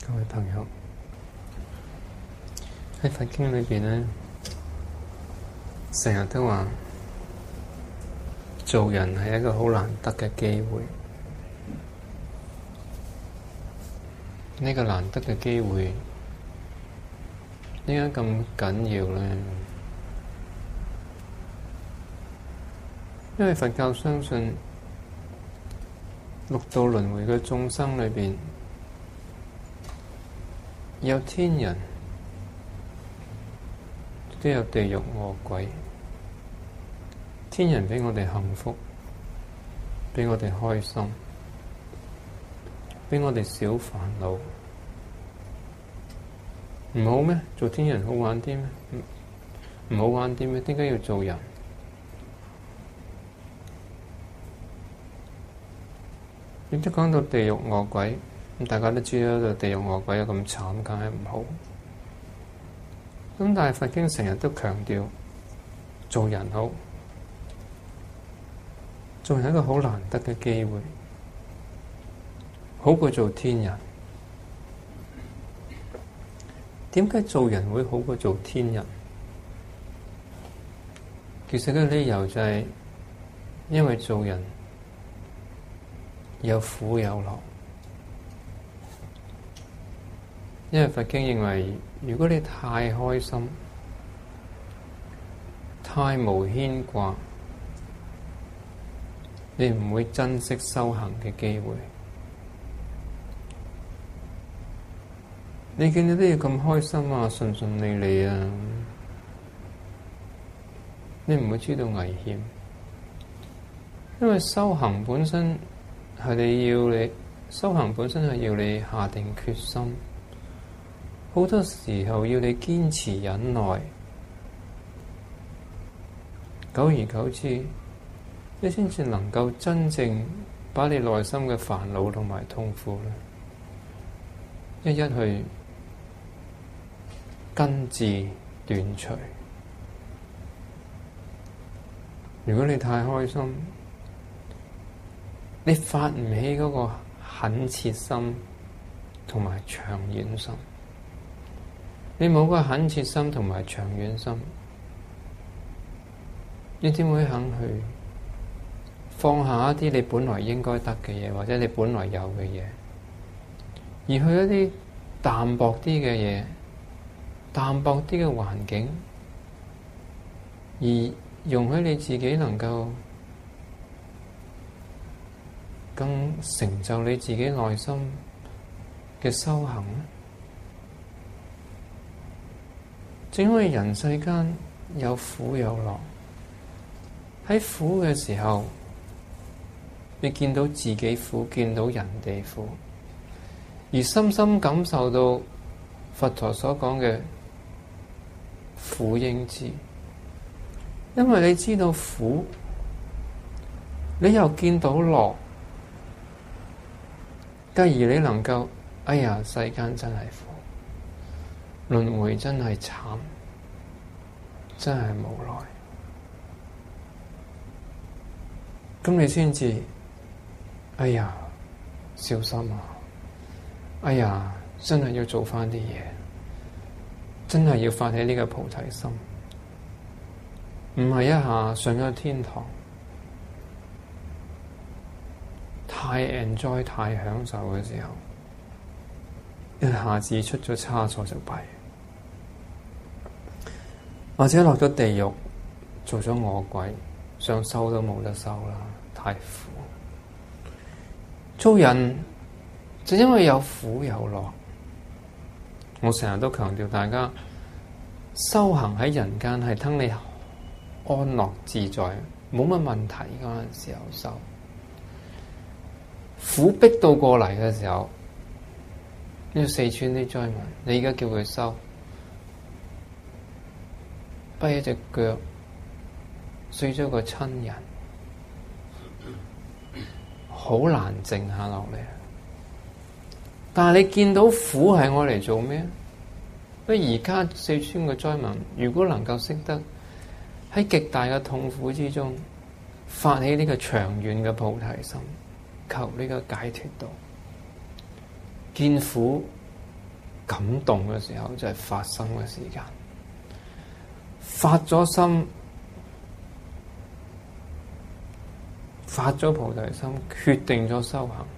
各位朋友，喺佛經裏邊呢，成日都話做人係一個好難得嘅機會。呢個難得嘅機會點解咁緊要呢？因為佛教相信六道輪迴嘅眾生裏邊有天人，都有地獄餓鬼。天人畀我哋幸福，畀我哋開心，畀我哋少煩惱，唔好咩？做天人好玩啲咩？唔好玩啲咩？點解要做人？亦都講到地獄餓鬼，咁大家都知道地獄餓鬼有咁慘，梗係唔好。咁但係佛經成日都強調做人好，做人係一個好難得嘅機會，好過做天人。點解做人會好過做天人？其實個理由就係因為做人有苦有樂。因為佛經認為，如果你太開心、太無牽掛，你唔會珍惜修行嘅機會。你見到啲嘢咁開心啊，順順利利啊，你唔會知道危險。因為修行本身係修行本身係要你下定決心。好多時候要你堅持忍耐，久而久之，你先至能夠真正把你內心嘅煩惱同埋痛苦一一去根治斷除。如果你太開心，你發唔起嗰個懇切心同埋長遠心。你冇個懇切心同埋長遠心，你點會肯去放下一啲你本來應該得嘅嘢，或者你本來有嘅嘢，而去一啲淡薄啲嘅嘢、淡薄啲嘅環境，而容許你自己能夠更成就你自己內心嘅修行呢？正因為人世間有苦有樂，喺苦嘅時候，你見到自己苦，見到人哋苦，而深深感受到佛陀所講嘅苦應知。因為你知道苦，你又見到樂，繼而你能夠，哎呀，世間真係苦。輪迴真係慘，真係無奈。咁你先至，哎呀，小心啊！哎呀，真係要做返啲嘢，真係要發起呢個菩提心，唔係一下上咗天堂，太 enjoy 太享受嘅時候，一下子出咗差錯就弊。或者落咗地獄，做咗餓鬼，想收都冇得收啦，太苦。做人就因為有苦有樂，我成日都強調大家修行喺人間係等你安樂自在，冇乜問題嗰陣時候修。苦逼到過嚟嘅時候，呢個四川啲災民，你而家叫佢修？跛一隻腳，碎咗個親人，好難靜下落嚟。但係你見到苦係我嚟做咩？而家四川嘅災民，如果能夠識得喺極大嘅痛苦之中，發起呢個長遠嘅菩提心，求呢個解脫道，見苦感動嘅時候，就係發生嘅時間。發咗心，發咗菩提心，決定咗修行。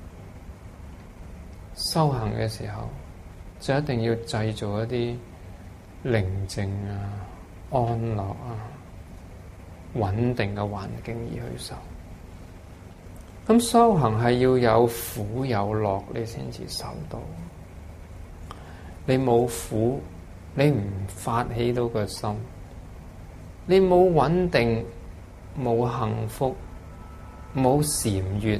修行嘅時候，就一定要製造一啲寧靜啊、安樂啊、穩定嘅環境而去修。咁修行係要有苦有樂，你先至修到。你冇苦，你唔發起到個心，你冇穩定，冇幸福，冇禪悅，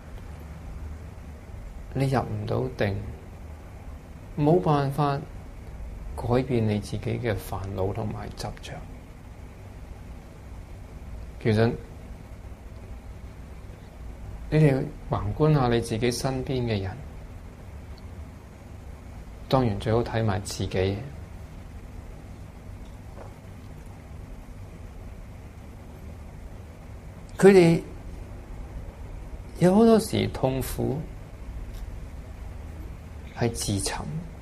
你入唔到定，冇辦法改變你自己嘅煩惱同埋執着。其實你哋橫觀下你自己身邊嘅人，當然最好睇埋自己。佢哋有好多時痛苦係自尋。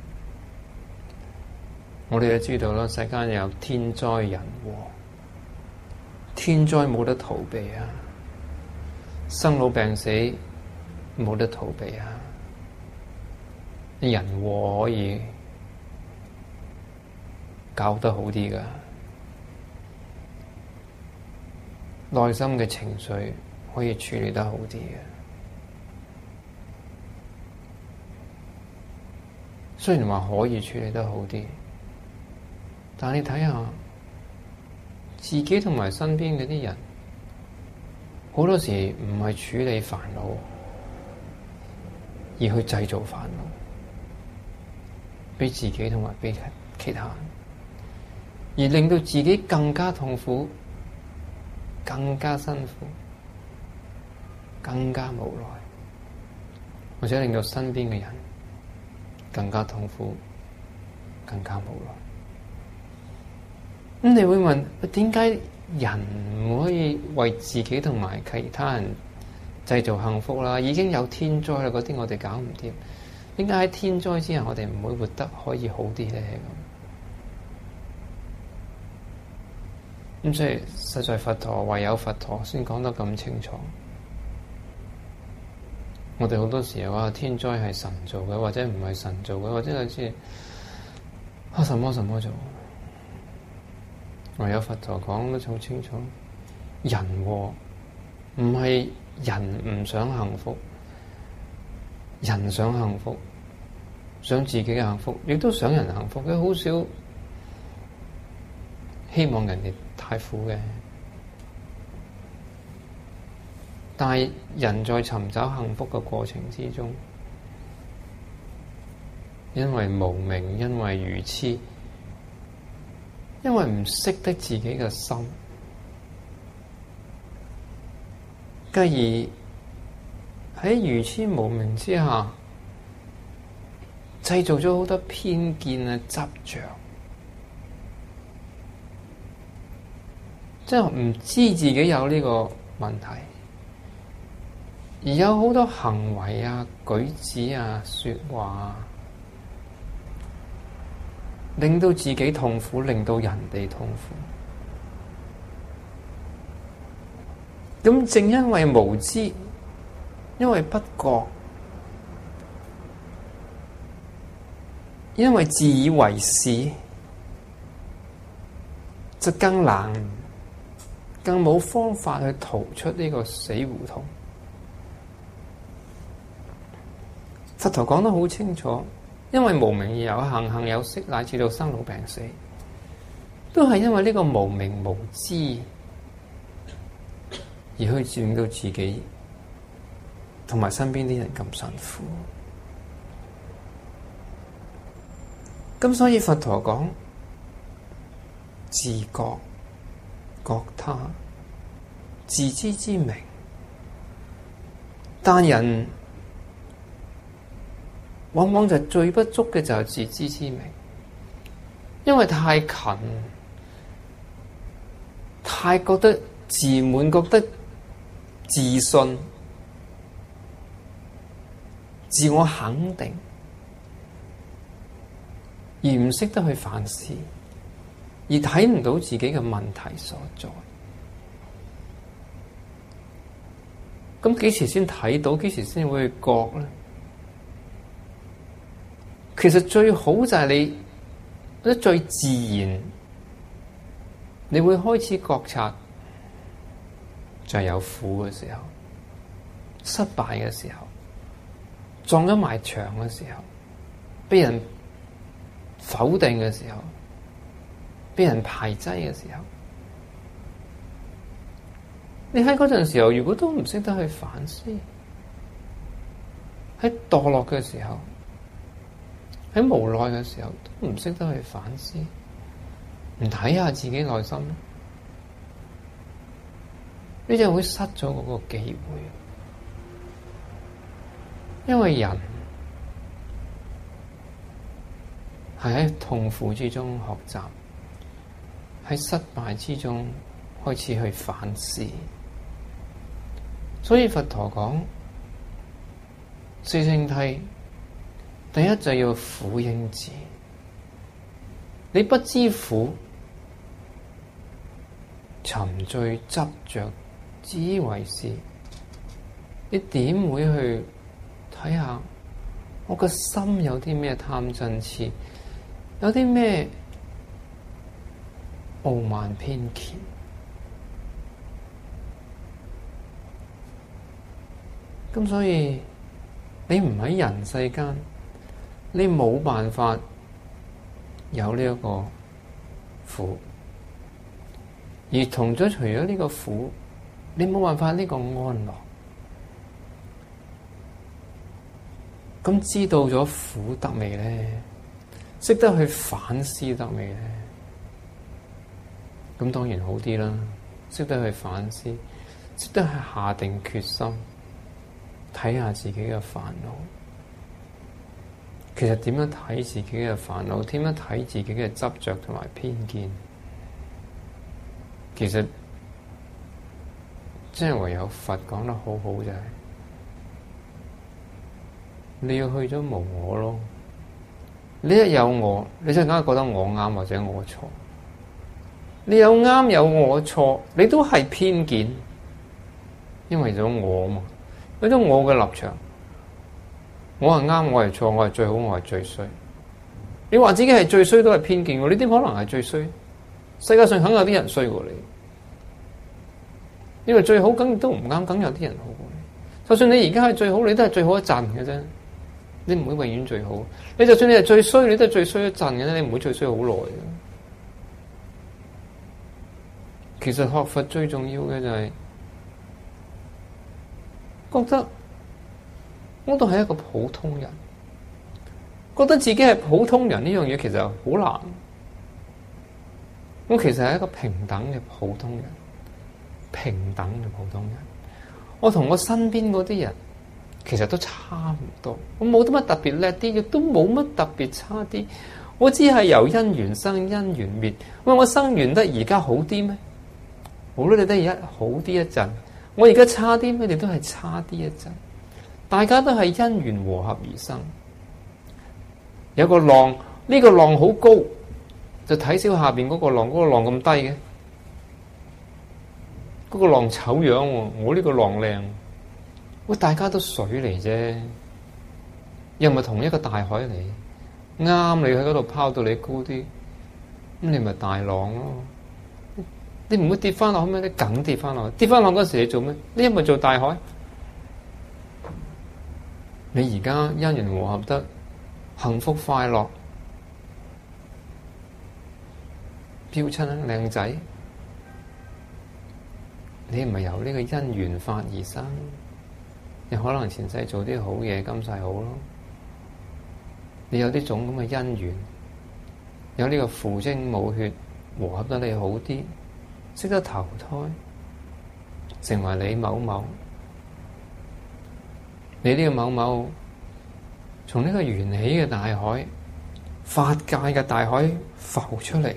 我哋都知道啦，世間有天災人禍，天災冇得逃避啊，生老病死冇得逃避啊，人禍可以搞得好啲㗎，內心嘅情緒可以處理得好啲嘅。雖然話可以處理得好啲，但你睇下自己同埋身邊嗰啲人，好多時唔係處理煩惱，而去製造煩惱，俾自己同埋俾其他人，而令到自己更加痛苦，更加辛苦，更加無奈，或者令到身邊嘅人更加痛苦，更加無奈。咁你會問，點解人唔可以為自己同埋其他人製造幸福啦？已經有天災啦，嗰啲我哋搞唔掂。點解喺天災之下，我哋唔會活得可以好啲咧？咁所以實在佛陀唯有佛陀先講得咁清楚。我哋好多時候話天災係神做嘅，或者唔係神做嘅，或者係知什麼做。唯有佛陀講得好清楚，人禍唔係人唔想幸福，人想幸福，想自己嘅幸福，亦都想人幸福。佢好少希望人哋太苦嘅。但係人在尋找幸福嘅過程之中，因為無明，因為愚痴，因為唔識得自己嘅心，繼而喺愚痴無明之下，製造咗好多偏見啊、執着，即係唔知自己有呢個問題，而有好多行為啊、舉止啊、說話啊，令到自己痛苦，令到人哋痛苦。咁正因為無知，因為不覺，因為自以為是，就更難、更冇方法去逃出呢個死胡同。佛陀講得好清楚，因為無明而有行，行有識，乃至到生老病死，都係因為呢個無明無知而去令到自己同埋身邊啲人咁辛苦。咁所以佛陀講自覺、覺他、自知之明，但人往往就最不足嘅就係自知之明，因為太近，太覺得自滿，覺得自信、自我肯定， 而唔識得去反思，而睇唔到自己嘅問題所在。咁幾時先睇到？幾時先會去覺咧？其實最好就係你最自然，你會開始覺察，就係有苦嘅時候、失敗嘅時候、撞咗埋牆嘅時候、被人否定嘅時候、被人排擠嘅時候。你喺嗰陣時候，如果都唔識得去反思，喺墮落嘅時候，喺無奈嘅時候，都唔識得去反思，唔睇下自己內心，你就會失咗嗰個機會。因為人係喺痛苦之中學習，喺失敗之中開始去反思。所以佛陀講四聖諦，第一就要苦應知。你不知苦，沉醉執着，自以為是，你點會去睇下我個心有啲咩貪嗔癡，有啲咩傲慢偏見？咁所以你唔喺人世間，你冇辦法有呢一個苦，而除咗呢個苦，你冇辦法呢個安樂。咁知道咗苦得未咧？識得去反思得未咧？咁當然好啲啦，識得去反思，識得去下定決心。睇下自己嘅煩惱，其實點樣睇自己嘅煩惱，點樣睇自己嘅執着同埋偏見，其實真係唯有佛講得好好就係，你要去咗無我咯。你一有我，你就梗係覺得我啱或者我錯。你有啱有我錯，你都係偏見，因為有我嘛。有咗我嘅立場，我係啱，我係錯，我係最好，我係最衰。你話自己係最衰都係偏見，你點可能係最衰？世界上肯有啲人衰過你，因為最好梗都唔啱，梗有啲人好過你。就算你而家係最好，你都係最好一陣嘅啫，你唔會永遠最好。你就算你係最衰，你都係最衰一陣嘅啫，你唔會最衰好耐嘅。其實學佛最重要嘅就係覺得我都係一個普通人，覺得自己係普通人呢樣嘢其實好難。我其實係一個平等嘅普通人，平等嘅普通人。我同我身邊嗰啲人其實都差唔多，我冇乜特別叻啲，亦都冇乜特別差啲。我只係由因緣生，因緣滅。喂，我生完得而家好啲咩？好啦，你得而家好啲一陣。我而家差啲咩？你都係差啲一陣。大家都係因緣和合而生。有個浪，呢個浪好高，就睇小下邊嗰個浪，嗰個浪咁低嘅。嗰個浪醜樣喎，我呢個浪靚。喂，大家都水嚟啫，又唔係同一個大海嚟。啱你喺嗰度拋到你高啲，咁你咪大浪咯。你唔會跌翻落去咩？你梗跌翻落去。跌翻落嗰時你做咩？你係咪做大海？你而家因緣和合得幸福快樂，標親靚仔，你唔係由呢個因緣法而生，你可能前世做啲好嘢，今世好咯。你有呢種咁嘅因緣，有呢個父精母血和合得你好啲。識得投胎，成為你某某，你呢個某某，從呢個緣起嘅大海、法界嘅大海浮出嚟，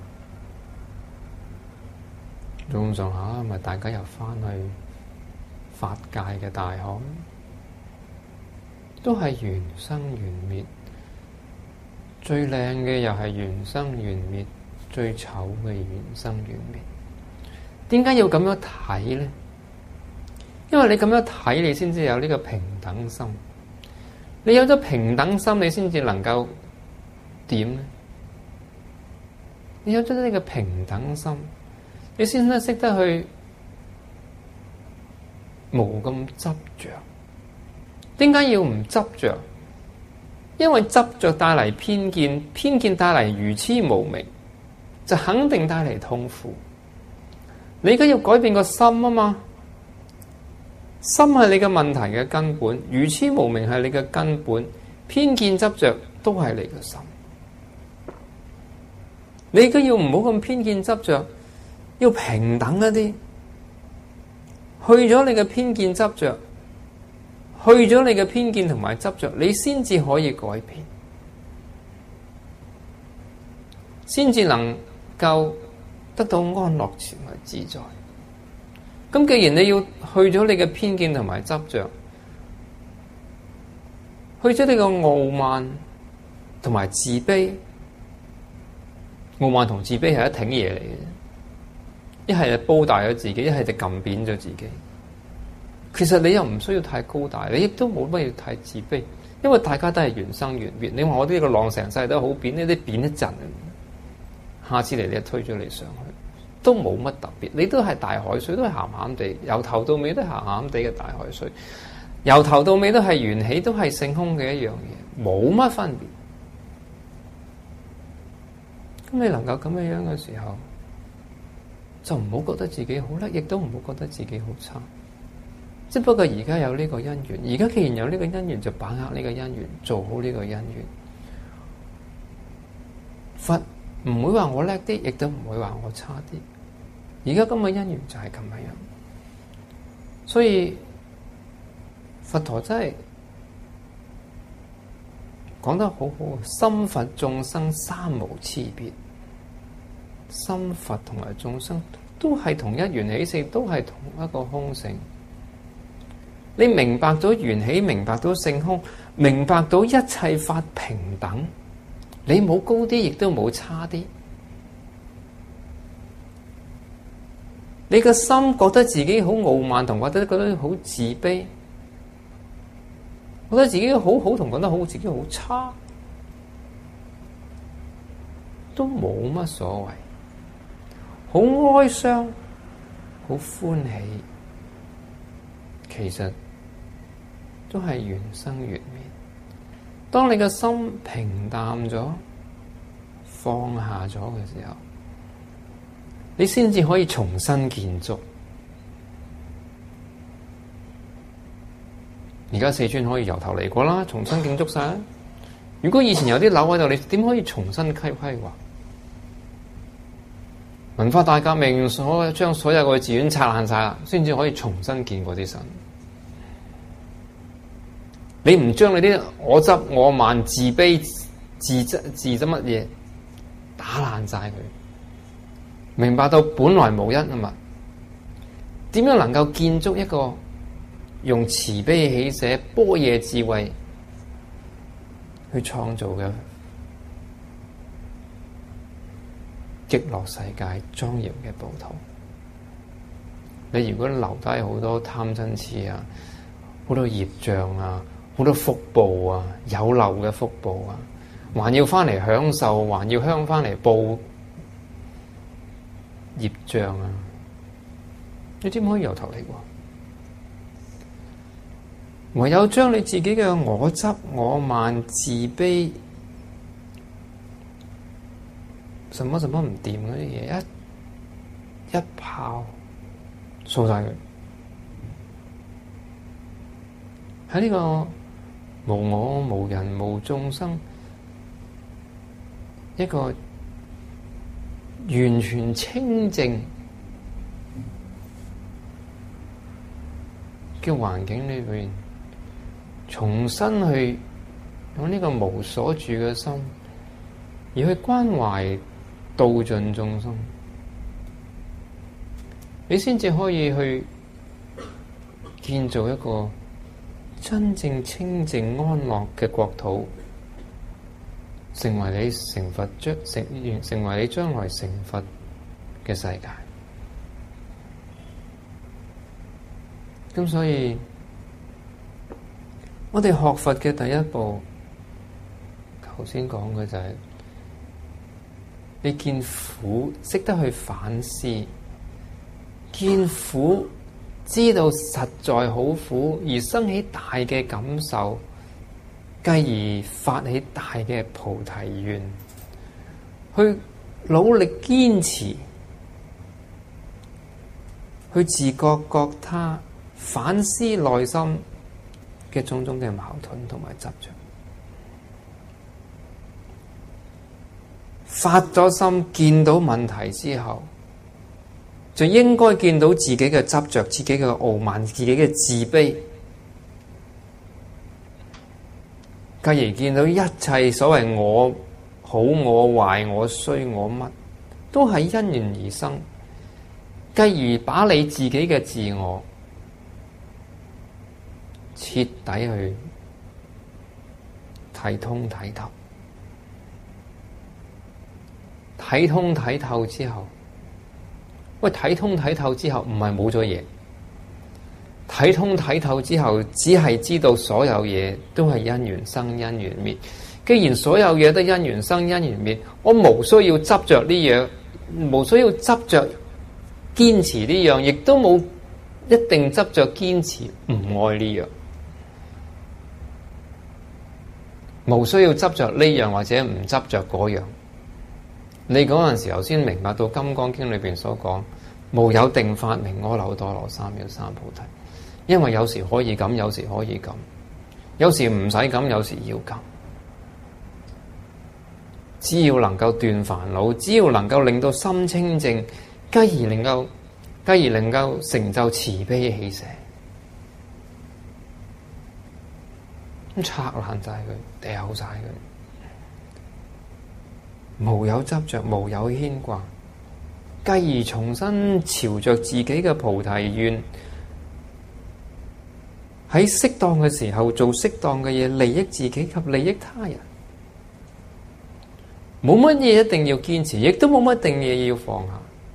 到咁上下，咪大家又翻去法界嘅大海，都係緣生緣滅， 最靚嘅又係緣生緣滅，最醜嘅緣生緣滅。點解要咁樣睇呢？因為你咁樣睇，你先至有呢個平等心。你有咗平等心，你先至能夠點呢？你有咗呢個平等心，你先得識得去冇咁執着。點解要唔執着？因為執着帶嚟偏見，偏見帶嚟愚痴無明，就肯定帶嚟痛苦。你而家要改變個心啊嘛，心係你嘅問題嘅根本，愚痴無明係你嘅根本，偏見執着都係你嘅心。你而家要唔好咁偏見執着，要平等一啲，去咗你嘅偏見執着，去咗你嘅偏見同埋執着，你先至可以改變，先至能夠得到安樂同埋自在。咁既然你要去咗你嘅偏見同埋執着，去咗你個傲慢同埋自卑，傲慢同自卑係一挺嘢嚟嘅，一係就煲大咗自己，一係就撳扁咗自己。其實你又唔需要太高大，你亦都冇乜要太自卑，因為大家都係緣生緣滅。你話我呢個浪成世都好扁，呢啲扁一陣，下次嚟你就推咗你上去，都冇乜特別。你都係大海水，都係鹹鹹地，由頭到尾都係鹹鹹地嘅大海水，由頭到尾都係緣起，都係性空嘅一樣嘢，冇乜分別。咁你能夠咁樣嘅時候，就唔好覺得自己好叻，亦都唔好覺得自己好差。只不過而家有呢個因緣，而家既然有呢個因緣，就把握呢個因緣，做好呢個因緣。佛唔會話我叻啲，亦都唔會話我差啲。而家今日因緣就係咁樣，所以佛陀真係講得好好，心佛眾生三無差別。心佛同埋眾生都係同一緣起性，都係同一個空性。你明白咗緣起，明白到性空，明白到一切法平等，你冇高啲，亦都冇差啲。你個心覺得自己好傲慢，同覺得好自卑，覺得自己好好，同覺得好自己好差，都冇乜所謂。好哀傷，好歡喜，其實都係緣生緣滅。當你個心平淡咗、放下咗嘅時候，你先至可以重新建築。而家四川可以由頭嚟過啦，重新建築晒。如果以前有啲樓喺度，你點可以重新規劃？文化大革命將所有嘅寺院拆爛晒啦，先至可以重新建嗰啲神。你唔將你啲我執我慢、自卑、自執乜嘢打爛晒佢，明白到本來無一啊嘛？點樣能夠建築一個用慈悲喜捨、般若智慧去創造嘅極樂世界莊嚴嘅寶土？你如果留低好多貪嗔癡啊，好多業障啊，好多福報啊，有漏嘅福報啊，還要翻嚟享受，還要翻嚟報業障啊，你點可以由頭嚟過？唯有將你自己嘅我執我慢、自卑、什麼唔掂嗰啲嘢一炮掃晒佢，喺呢個無我無人無眾生一個完全清淨嘅環境裏邊，重新去用呢個無所住嘅心，而去關懷度盡眾生，你先至可以去建造一個真正清淨安樂嘅國土， 成為你成佛成為你將來成佛嘅世界。咁所以，我哋學佛嘅第一步，頭先講嘅就係你見苦，識得去反思，見苦，知道實在好苦，而生起大嘅感受，繼而發起大嘅菩提願，去努力堅持，去自覺覺他，反思內心嘅種種嘅矛盾同埋執着。發咗心，見到問題之後，就應該見到自己嘅執着、自己嘅傲慢、自己嘅自卑，繼而見到一切所謂我好、我壞、我衰、我乜，都係因緣而生，繼而把你自己嘅自我徹底去睇通睇透。睇通睇透之後，睇通睇透之後唔係冇咗嘢。睇通睇透之後，只係知道所有嘢都係因緣生因緣滅。既然所有嘢都因緣生因緣滅，我無需要執着呢樣，無需要執着堅持呢樣，亦都冇一定執着堅持唔愛呢樣。無需要執着呢樣或者唔執着嗰樣。你嗰陣時候先明白到《金剛經》裏邊所講，無有定法明阿耨多羅三藐三菩提。因為有時可以咁，有時可以咁，有時唔使咁，有時要咁。只要能夠斷煩惱，只要能夠令到心清淨，繼而能夠成就慈悲喜捨，咁拆爛晒佢，掉晒佢，無有執着，無有牽掛，繼而重新朝着自己嘅菩提願，喺適當嘅時候做適當嘅嘢，利益自己及利益他人。冇乜嘢一定要堅持，亦都冇乜定嘢要放下，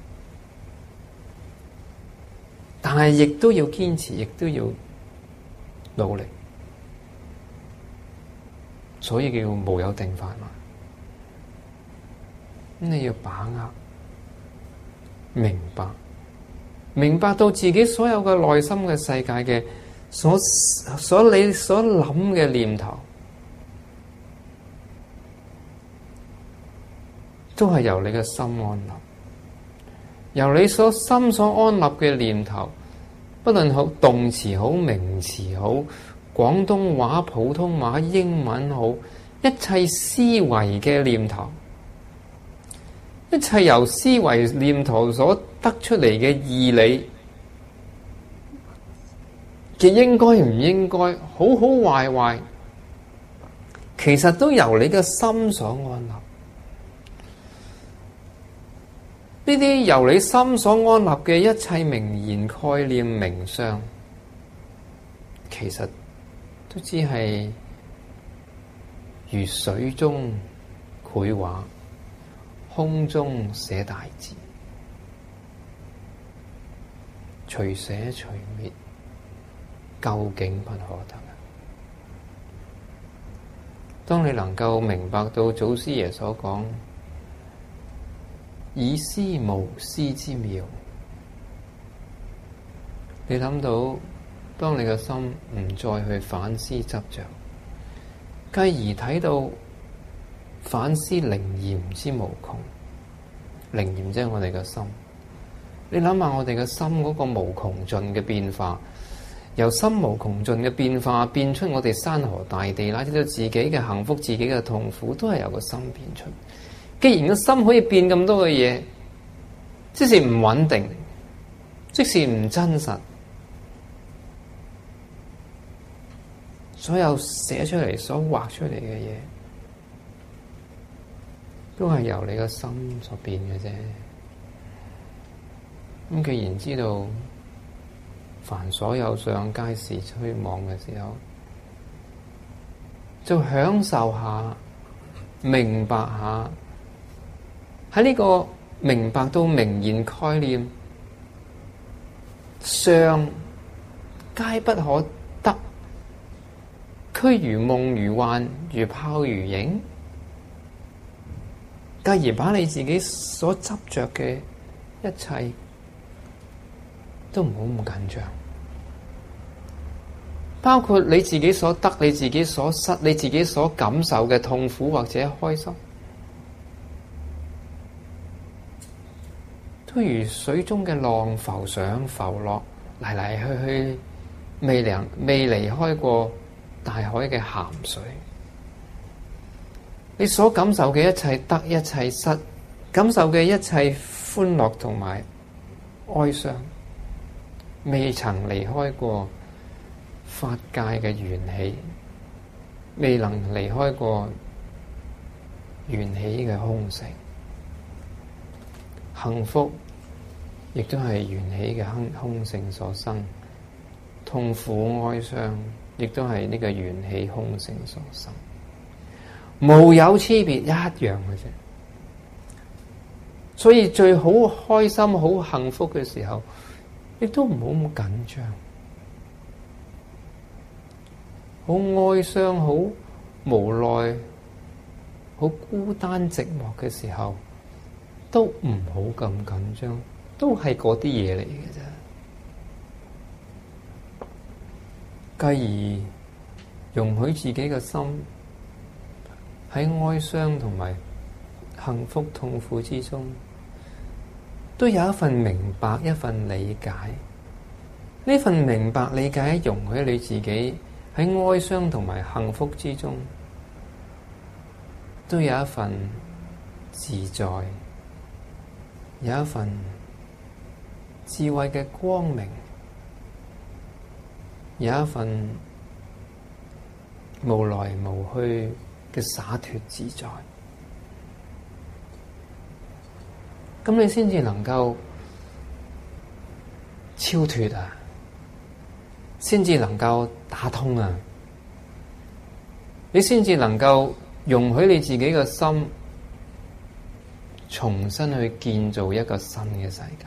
但係亦都要堅持，亦都要努力，所以叫無有定法嘛。咁你要把握、明白到自己所有嘅內心嘅世界嘅所你所諗嘅念頭，都係由你嘅心安立，由你所心所安立嘅念頭，不論好動詞好、名詞好、廣東話、普通話、英文好，一切思維嘅念頭，一切由思維念頭所得出嚟嘅義理嘅應該唔應該、好好壞壞，其實都由你嘅心所安立。呢啲由你心所安立嘅一切名言概念名相，其實都只係如水中繪畫，空中寫大字，隨寫隨滅，究竟不可得。當你能夠明白到祖師爺所講以思無思之妙，你諗到當你嘅心唔再去反思執着，繼而睇到反思靈驗之無窮。靈驗即係我哋嘅心，你諗下我哋嘅心嗰個無窮盡嘅變化，由心無窮盡嘅變化變出我哋山河大地，乃至到自己嘅幸福、自己嘅痛苦，都係由個心變出。既然個心可以變咁多嘅嘢，即使唔穩定，即使唔真實，所有寫出嚟、所畫出嚟嘅嘢，都係由你個心所變嘅啫。咁既然知道凡所有相皆是虛妄嘅時候，就享受下明白下，喺呢個明白到名言概念，上皆不可得，虛如夢如幻，如泡如影。繼而把你自己所執着嘅一切都唔好咁緊張，包括你自己所得、你自己所失、你自己所感受嘅痛苦或者開心，都如水中嘅浪浮上浮落，嚟嚟去去，未離開過大海嘅鹹水。你所感受嘅一切得、一切失，感受嘅一切歡樂同埋哀傷，未曾離開過法界嘅緣起，未能離開過緣起嘅空性。幸福亦都係緣起嘅空性所生，痛苦哀傷亦都係呢個緣起空性所生。無有差別，一樣嘅啫。所以最好開心、好幸福嘅時候，亦都唔好咁緊張。好哀傷、好無奈、好孤單寂寞嘅時候，都唔好咁緊張，都係嗰啲嘢嚟嘅啫。繼而容許自己嘅心喺哀傷同埋幸福痛苦之中，都有一份明白，一份理解。呢份明白理解容許你自己喺哀傷同埋幸福之中，都有一份自在，有一份智慧嘅光明，有一份無來無去嘅灑脫自在。咁你先至能夠超脫啊，先至能夠打通啊，你先至能夠容許你自己嘅心重新去建造一個新嘅世界。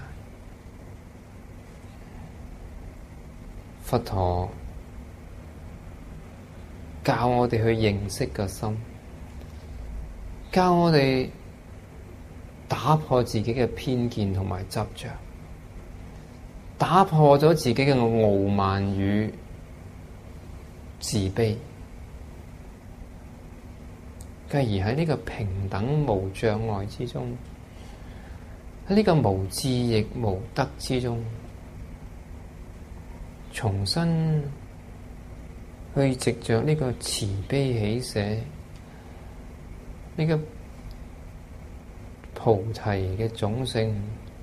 佛陀教我哋去認識個心，教我哋打破自己嘅偏見同埋執着，打破咗自己嘅傲慢與自卑，繼而喺呢個平等無障礙之中，喺呢個無智亦無得之中，重新去藉着呢個慈悲喜捨，呢個菩提嘅種性，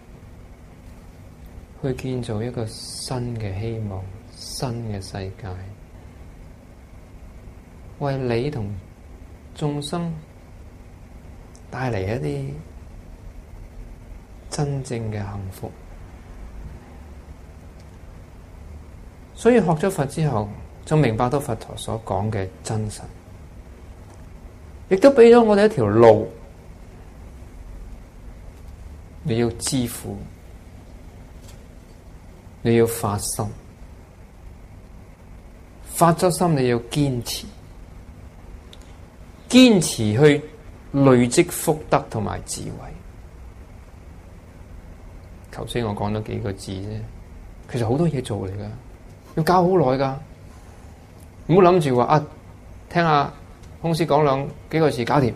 去建造一個新嘅希望、新嘅世界，為你同眾生帶嚟一啲真正嘅幸福。所以學咗佛之後，就明白到佛陀所講嘅真實，亦都俾咗我哋一條路。你要知苦，你要發心，發咗心你要堅持，堅持去累積福德同埋智慧。頭先我講咗幾個字啫，其實好多嘢做嚟噶，要搞好耐噶。唔好諗住話啊，聽下公司講幾個字搞掂，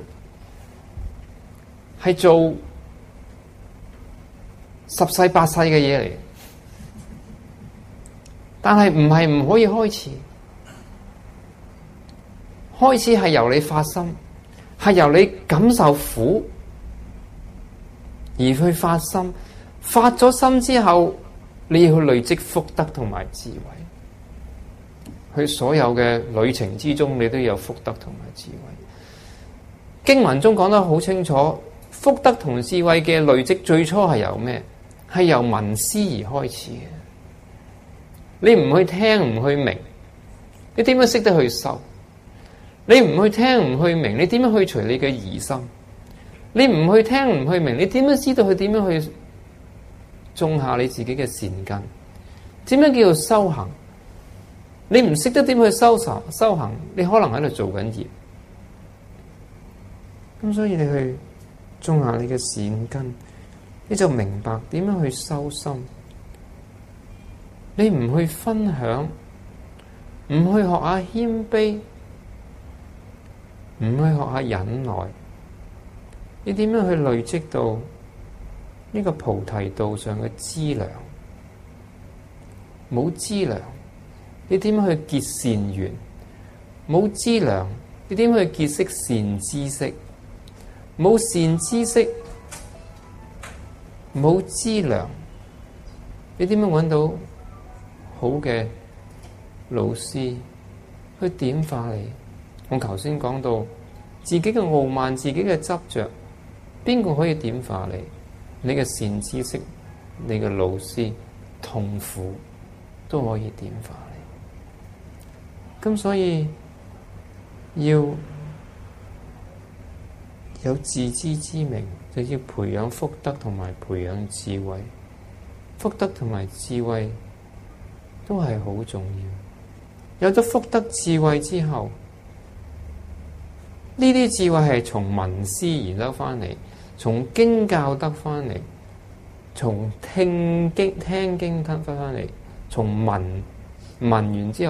係做十世八世嘅嘢嚟。但係唔係唔可以開始，開始係由你發心，係由你感受苦而去發心。發咗心之後，你要去累積福德同埋智慧。去所有嘅旅程之中，你都有福德同埋智慧。經文中講得好清楚，福德同智慧嘅累積最初係由咩？係由聞思而開始嘅。你唔去聽，唔去明，你點樣識得去受？ 你唔去聽唔去明，你點樣去除你嘅疑心？你唔去聽唔去明，你點樣知道佢點樣去種下你自己嘅善根？點樣叫做修行？你唔識得點去修行，你可能喺度做緊業。咁所以你去種下你嘅善根，你就明白點樣去修心。你唔去分享，唔去學下謙卑，唔去學下忍耐，你點樣去累積到呢個菩提道上嘅資糧？冇資糧，你點樣去結善緣？冇資糧，你點樣去結識善知識？冇善知識，冇資糧，你點樣揾到好嘅老師去點化你？我頭先講到自己嘅傲慢、自己嘅執着，邊個可以點化你？你嘅善知識、你嘅老師，痛苦都可以點化你。咁所以要有自知之明，就要培養福德同埋培養智慧。福德同埋智慧都係好重要。有咗福德智慧之後，呢啲智慧係從聞思而得翻嚟，從經教得翻嚟，從聽經得翻嚟，從聞完之後。